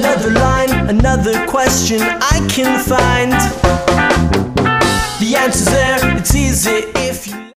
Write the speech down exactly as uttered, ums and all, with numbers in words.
another line, another question I can find. The answer's there, it's easy if you